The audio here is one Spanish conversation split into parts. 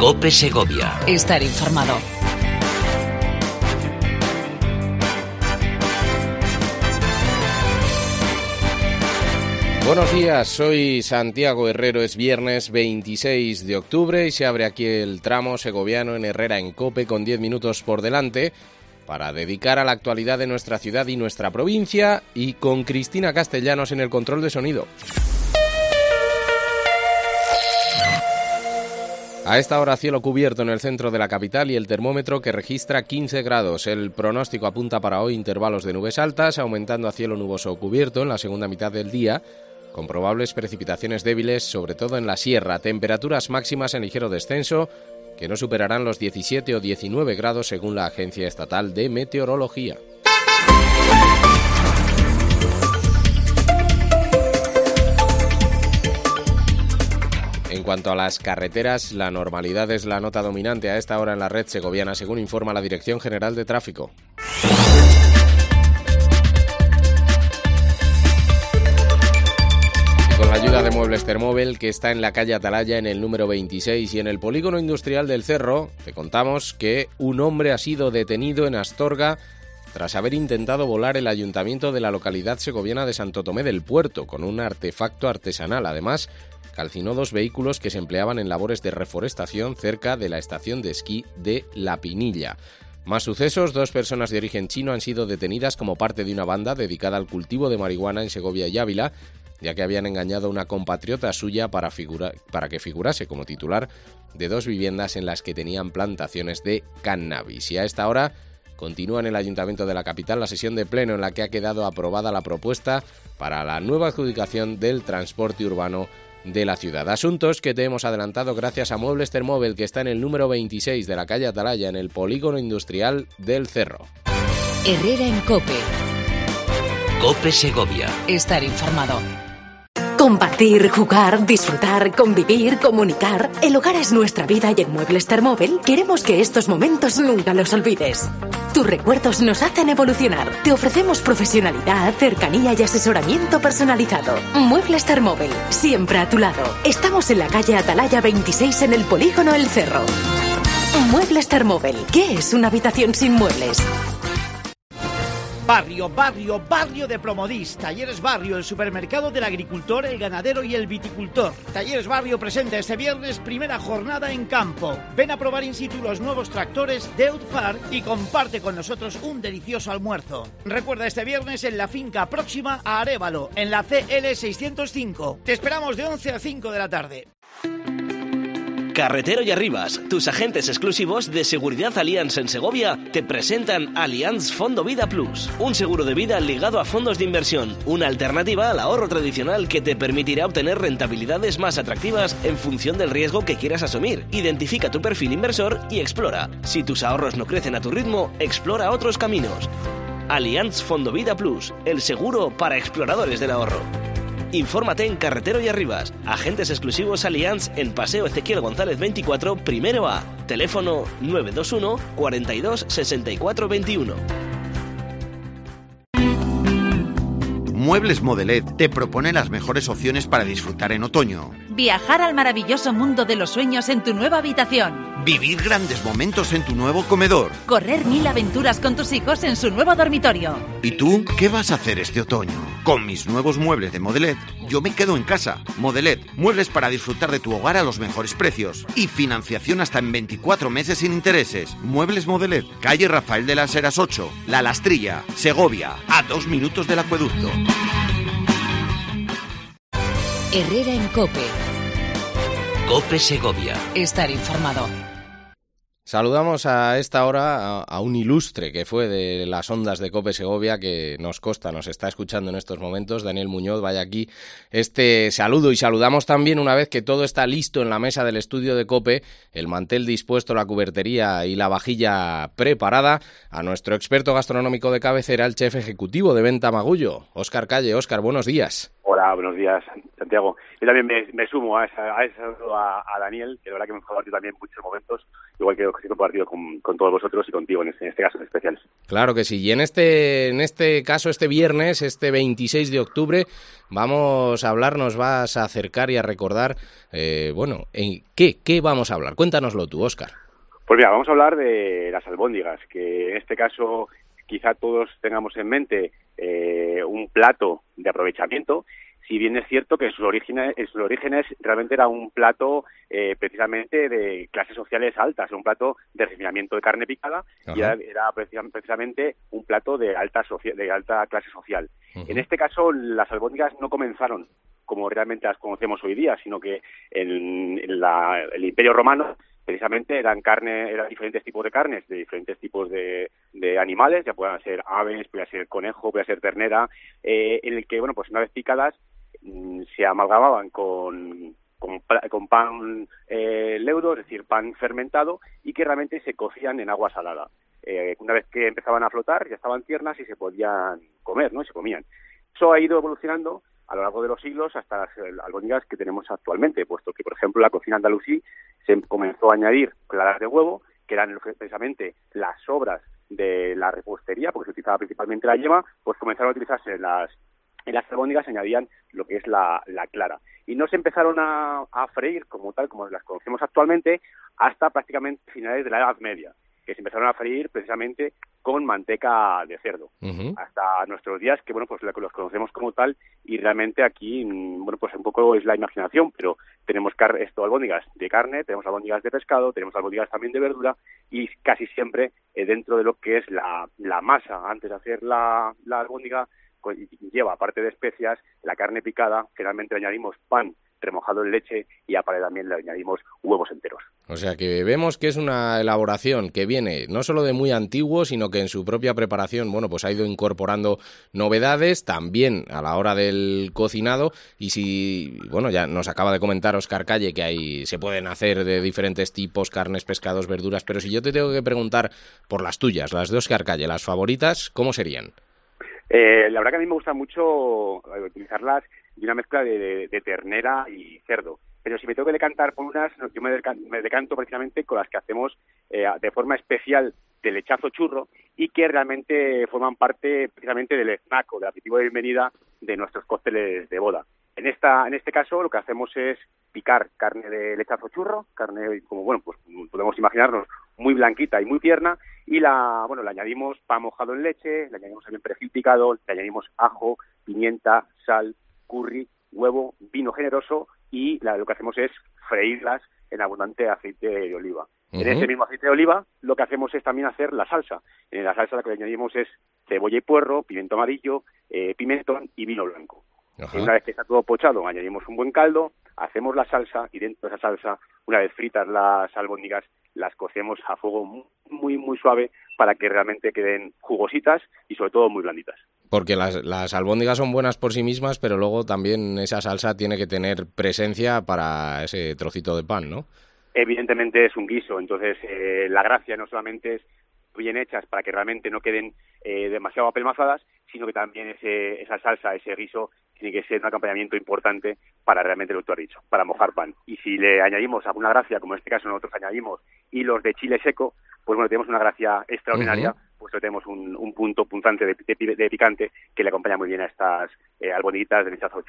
COPE Segovia. Estar informado. Buenos días, soy Santiago Herrero, es viernes 26 de octubre y se abre aquí el tramo segoviano en Herrera en COPE con 10 minutos por delante para dedicar a la actualidad de nuestra ciudad y nuestra provincia y con Cristina Castellanos en el control de sonido. A esta hora cielo cubierto en el centro de la capital y el termómetro que registra 15 grados. El pronóstico apunta para hoy intervalos de nubes altas, aumentando a cielo nuboso o cubierto en la segunda mitad del día, con probables precipitaciones débiles, sobre todo en la sierra. Temperaturas máximas en ligero descenso, que no superarán los 17 o 19 grados según la Agencia Estatal de Meteorología. En cuanto a las carreteras, la normalidad es la nota dominante a esta hora en la red segoviana, según informa la Dirección General de Tráfico. Con la ayuda de Muebles Termóvel, que está en la calle Atalaya en el número 26 y en el polígono industrial del Cerro, te contamos que un hombre ha sido detenido en Astorga tras haber intentado volar el ayuntamiento de la localidad segoviana de Santo Tomé del Puerto con un artefacto artesanal. Además, calcinó 2 vehículos que se empleaban en labores de reforestación cerca de la estación de esquí de La Pinilla. Más sucesos, 2 personas de origen chino han sido detenidas como parte de una banda dedicada al cultivo de marihuana en Segovia y Ávila, ya que habían engañado a una compatriota suya para que figurase como titular de 2 viviendas en las que tenían plantaciones de cannabis. Y a esta hora continúa en el Ayuntamiento de la capital la sesión de pleno en la que ha quedado aprobada la propuesta para la nueva adjudicación del transporte urbano de la ciudad. Asuntos que te hemos adelantado gracias a Muebles Termóvel, que está en el número 26 de la calle Atalaya, en el polígono industrial del Cerro. Herrera en COPE. COPE Segovia. Estar informado. Compartir, jugar, disfrutar, convivir, comunicar. El hogar es nuestra vida y en Muebles Termóvel queremos que estos momentos nunca los olvides. Tus recuerdos nos hacen evolucionar. Te ofrecemos profesionalidad, cercanía y asesoramiento personalizado. Muebles Termóvel, siempre a tu lado. Estamos en la calle Atalaya 26 en el polígono El Cerro. Muebles Termóvel, ¿qué es una habitación sin muebles? Barrio, barrio, barrio de Promodis. Talleres Barrio, el supermercado del agricultor, el ganadero y el viticultor. Talleres Barrio presenta este viernes primera jornada en campo. Ven a probar in situ los nuevos tractores de Outpark y comparte con nosotros un delicioso almuerzo. Recuerda este viernes en la finca próxima a Arévalo, en la CL 605. Te esperamos de 11 a 5 de la tarde. Carretero y Arribas, tus agentes exclusivos de Seguridad Allianz en Segovia, te presentan Allianz Fondo Vida Plus, un seguro de vida ligado a fondos de inversión, una alternativa al ahorro tradicional que te permitirá obtener rentabilidades más atractivas en función del riesgo que quieras asumir. Identifica tu perfil inversor y explora. Si tus ahorros no crecen a tu ritmo, explora otros caminos. Allianz Fondo Vida Plus, el seguro para exploradores del ahorro. Infórmate en Carretero y Arribas. Agentes exclusivos Allianz en Paseo Ezequiel González 24, primero A. Teléfono 921 42 64 21. Muebles Modelet te propone las mejores opciones para disfrutar en otoño. Viajar al maravilloso mundo de los sueños en tu nueva habitación. Vivir grandes momentos en tu nuevo comedor. Correr 1000 aventuras con tus hijos en su nuevo dormitorio. ¿Y tú qué vas a hacer este otoño? Con mis nuevos muebles de Modelet, yo me quedo en casa. Modelet, muebles para disfrutar de tu hogar a los mejores precios. Y financiación hasta en 24 meses sin intereses. Muebles Modelet, calle Rafael de las Heras 8, La Lastrilla, Segovia, a 2 minutos del acueducto. Herrera en COPE. COPE Segovia. Estar informado. Saludamos a esta hora a un ilustre que fue de las ondas de COPE Segovia, que nos consta, nos está escuchando en estos momentos, Daniel Muñoz. Vaya aquí este saludo, y saludamos también, una vez que todo está listo en la mesa del estudio de COPE, el mantel dispuesto, la cubertería y la vajilla preparada, a nuestro experto gastronómico de cabecera, el chef ejecutivo de Venta Magullo, Óscar Calle. Óscar, buenos días. Hola, buenos días, Santiago. Yo también me sumo a Daniel, que de verdad que me he compartido también muchos momentos, igual que he compartido con todos vosotros y contigo en este caso en especial. Claro que sí. Y en este caso, este viernes, este 26 de octubre, vamos a hablar, nos vas a acercar y a recordar, ¿en qué vamos a hablar? Cuéntanoslo tú, Óscar. Pues mira, vamos a hablar de las albóndigas, que en este caso quizá todos tengamos en mente un plato de aprovechamiento, si bien es cierto que en sus orígenes realmente era un plato precisamente de clases sociales altas, un plato de refinamiento de carne picada. Ajá. Y era precisamente un plato de alta clase social. Uh-huh. En este caso, las albóndigas no comenzaron como realmente las conocemos hoy día, sino que en el Imperio Romano precisamente eran diferentes tipos de carnes, de diferentes tipos de animales, ya puedan ser aves, puede ser conejo, puede ser ternera, en el que, pues una vez picadas, se amalgamaban con pan leudo, es decir, pan fermentado, y que realmente se cocían en agua salada. Una vez que empezaban a flotar, ya estaban tiernas y se podían comer, ¿no? Y se comían. Eso ha ido evolucionando a lo largo de los siglos hasta las albóndigas que tenemos actualmente, puesto que, por ejemplo, la cocina andalusí se comenzó a añadir claras de huevo, que eran precisamente las sobras de la repostería, porque se utilizaba principalmente la yema, pues comenzaron a utilizarse en las albóndigas, se añadían lo que es la clara. Y no se empezaron a freír como tal, como las conocemos actualmente, hasta prácticamente finales de la Edad Media, que se empezaron a freír precisamente con manteca de cerdo. Uh-huh. Hasta nuestros días, que pues los conocemos como tal, y realmente aquí, pues un poco es la imaginación, pero tenemos albóndigas de carne, tenemos albóndigas de pescado, tenemos albóndigas también de verdura, y casi siempre dentro de lo que es la masa, antes de hacer la albóndiga, lleva, aparte de especias, la carne picada, generalmente le añadimos pan remojado en leche y aparte también le añadimos huevos enteros. O sea que vemos que es una elaboración que viene no solo de muy antiguo, sino que en su propia preparación, pues ha ido incorporando novedades también a la hora del cocinado. Y ya nos acaba de comentar Óscar Calle que se pueden hacer de diferentes tipos, carnes, pescados, verduras, pero si yo te tengo que preguntar por las tuyas, las de Óscar Calle, las favoritas, ¿cómo serían? La verdad que a mí me gusta mucho utilizarlas de una mezcla de ternera y cerdo. Pero si me tengo que decantar por unas, yo me decanto precisamente con las que hacemos de forma especial del lechazo churro y que realmente forman parte precisamente del snack o del aperitivo de bienvenida de nuestros cócteles de boda. En este caso lo que hacemos es picar carne de lechazo churro, carne como pues podemos imaginarnos muy blanquita y muy tierna, y le añadimos pan mojado en leche, le añadimos también perejil picado, le añadimos ajo, pimienta, sal, curry, huevo, vino generoso, y lo que hacemos es freírlas en abundante aceite de oliva. Uh-huh. En ese mismo aceite de oliva lo que hacemos es también hacer la salsa. En la salsa lo que le añadimos es cebolla y puerro, pimiento amarillo, pimentón y vino blanco. Uh-huh. Una vez que está todo pochado, añadimos un buen caldo, hacemos la salsa y dentro de esa salsa, una vez fritas las albóndigas, las cocemos a fuego muy, muy suave para que realmente queden jugositas y sobre todo muy blanditas. Porque las albóndigas son buenas por sí mismas, pero luego también esa salsa tiene que tener presencia para ese trocito de pan, ¿no? Evidentemente es un guiso, entonces la gracia no solamente es bien hechas para que realmente no queden demasiado apelmazadas, sino que también esa salsa, ese guiso, tiene que ser un acompañamiento importante para realmente lo que tú has dicho, para mojar pan. Y si le añadimos alguna gracia, como en este caso nosotros añadimos hilos de chile seco, pues tenemos una gracia extraordinaria, uh-huh. Pues tenemos un punto punzante de picante que le acompaña muy bien a estas albóndigas de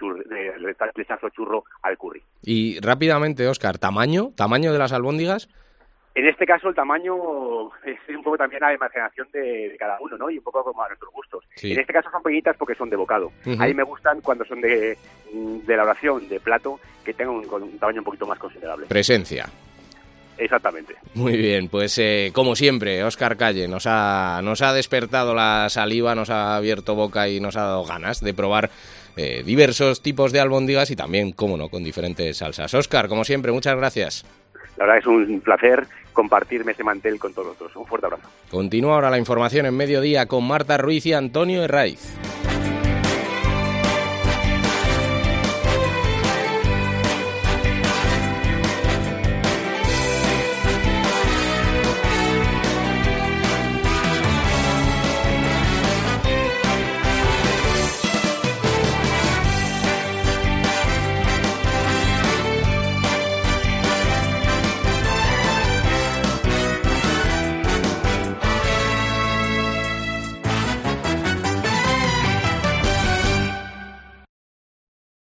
lechazo churro al curry. Y rápidamente, Óscar, ¿tamaño de las albóndigas? En este caso el tamaño es un poco también a la imaginación de cada uno, ¿no? Y un poco como a nuestros gustos. Sí. En este caso son pequeñitas porque son de bocado. Uh-huh. A mí me gustan cuando son de elaboración, de plato, que tengan un tamaño un poquito más considerable. Presencia. Exactamente. Muy bien, pues como siempre, Óscar Calle nos ha despertado la saliva, nos ha abierto boca y nos ha dado ganas de probar diversos tipos de albóndigas y también, cómo no, con diferentes salsas. Óscar, como siempre, muchas gracias. La verdad es un placer compartirme ese mantel con todos nosotros. Un fuerte abrazo. Continúa ahora la información en Mediodía con Marta Ruiz y Antonio Herraiz.